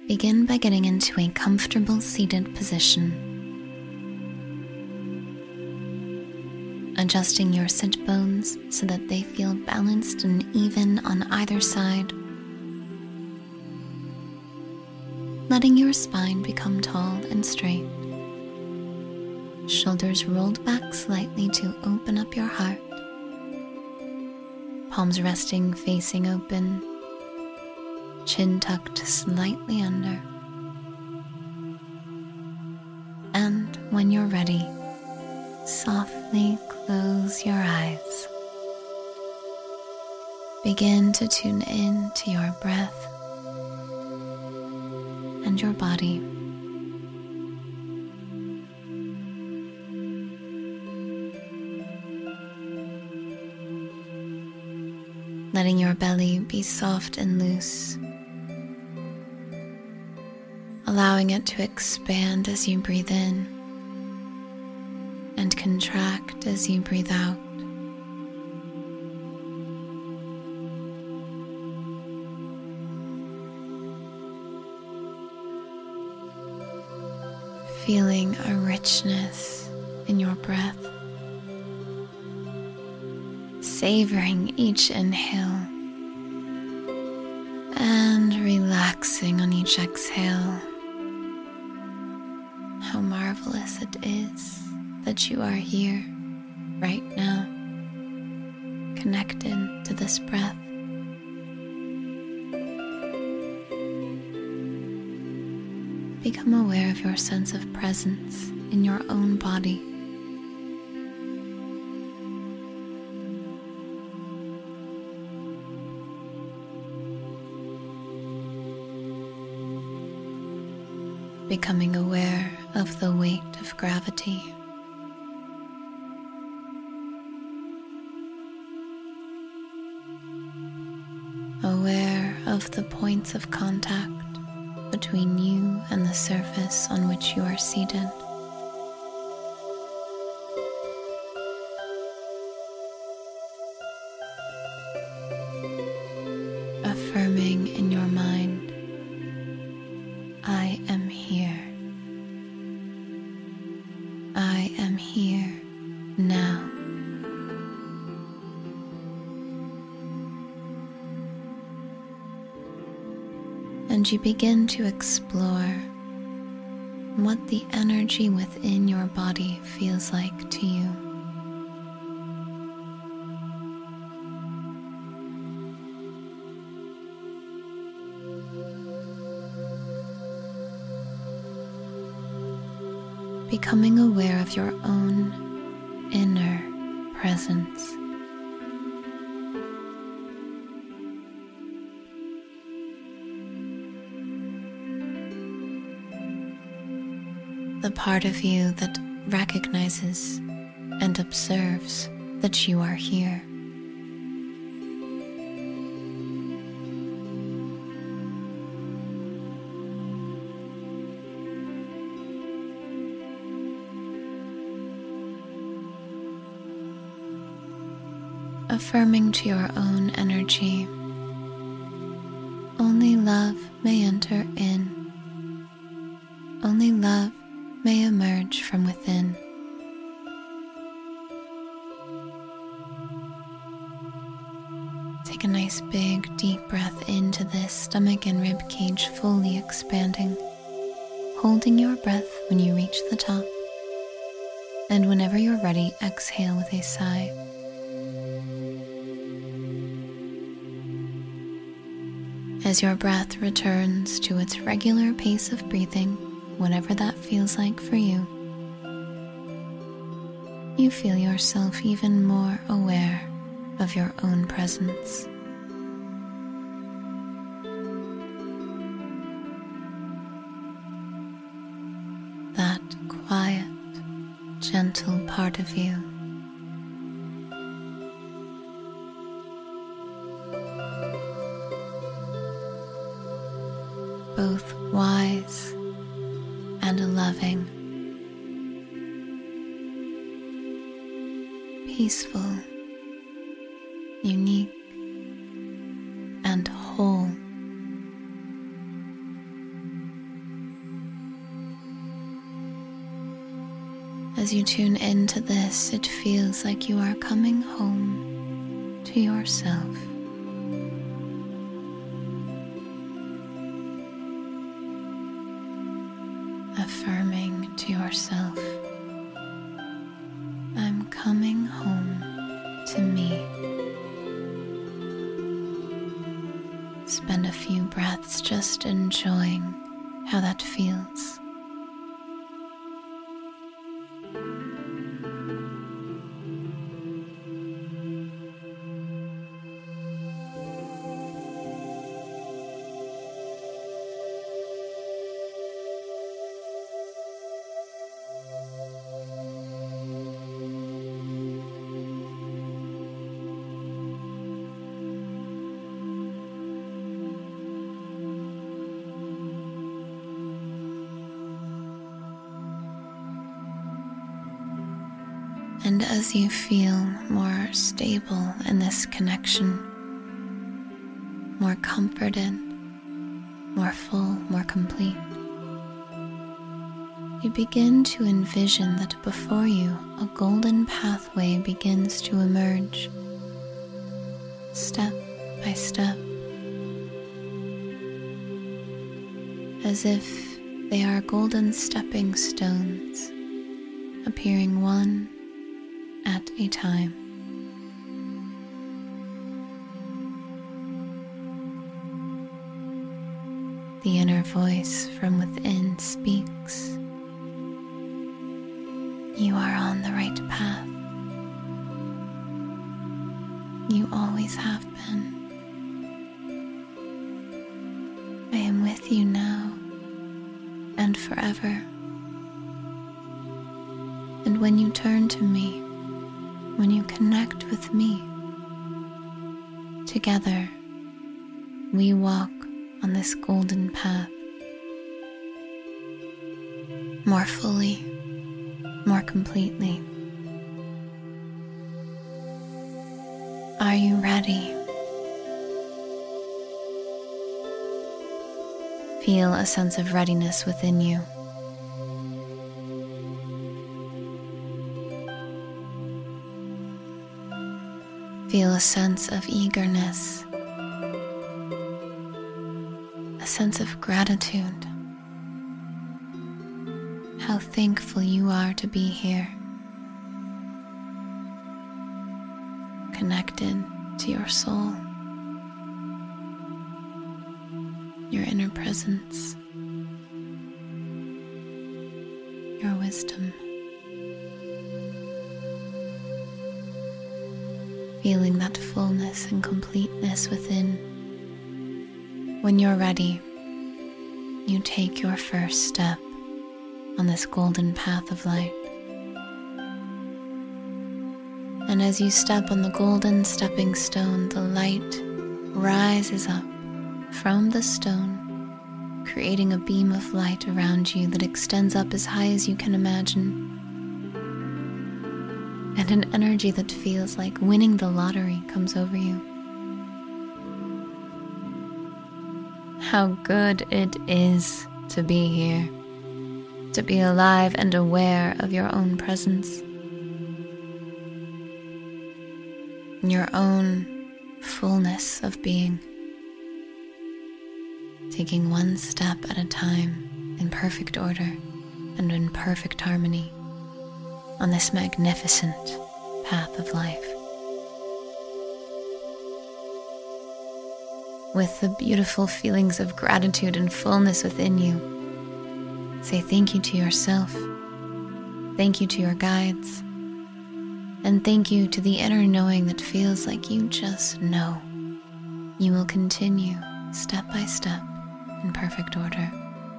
Begin by getting into a comfortable seated position. Adjusting your sit bones so that they feel balanced and even on either side. Letting your spine become tall and straight. Shoulders rolled back slightly to open up your heart. Palms resting facing open. Chin tucked slightly under. And when you're ready, softly close your eyes. Begin to tune in to your breath and your body. Letting your belly be soft and loose. Allowing it to expand as you breathe in and contract as you breathe out. Feeling a richness in your breath. Savoring each inhale and relaxing on each exhale. How marvelous it is that you are here right now, connected to this breath. Become aware of your sense of presence in your own body. Becoming aware of the weight of gravity. Aware of the points of contact between you and the surface on which you are seated. Affirming in your mind, I am here. I am here now. And you begin to explore what the energy within your body feels like to you. Becoming aware of your own inner presence. The part of you that recognizes and observes that you are here. Affirming to your own energy, only love may enter in. Only love may emerge from within. Take a nice big deep breath into this stomach and rib cage fully expanding, holding your breath when you reach the top. And whenever you're ready, exhale with a sigh. As your breath returns to its regular pace of breathing, whatever that feels like for you, you feel yourself even more aware of your own presence. That quiet, gentle part of you. Both wise and loving, peaceful, unique, and whole. As you tune into this, it feels like you are coming home to yourself. Affirming to yourself, I'm coming home to me. Spend a few breaths just enjoying how that feels. And as you feel more stable in this connection, more comforted, more full, more complete, you begin to envision that before you a golden pathway begins to emerge, step by step, as if they are golden stepping stones, appearing one at a time. The inner voice from within speaks. You are on the right path. You always have been. I am with you now and forever. And when you turn to me, when you connect with me, together we walk on this golden path, more fully, more completely. Are you ready? Feel a sense of readiness within you. Feel a sense of eagerness, a sense of gratitude. How thankful you are to be here, connected to your soul, your inner presence, your wisdom. Feeling that fullness and completeness within. When you're ready, you take your first step on this golden path of light. And as you step on the golden stepping stone, the light rises up from the stone, creating a beam of light around you that extends up as high as you can imagine. And an energy that feels like winning the lottery comes over you. How good it is to be here, to be alive and aware of your own presence, your own fullness of being, taking one step at a time in perfect order and in perfect harmony on this magnificent path of life. With the beautiful feelings of gratitude and fullness within you, say thank you to yourself, thank you to your guides, and thank you to the inner knowing that feels like you just know you will continue step by step in perfect order.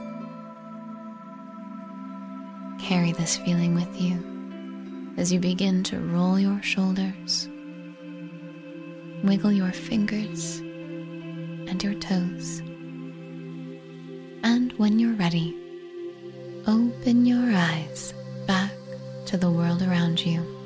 Carry this feeling with you as you begin to roll your shoulders, wiggle your fingers and your toes, and when you're ready, open your eyes back to the world around you.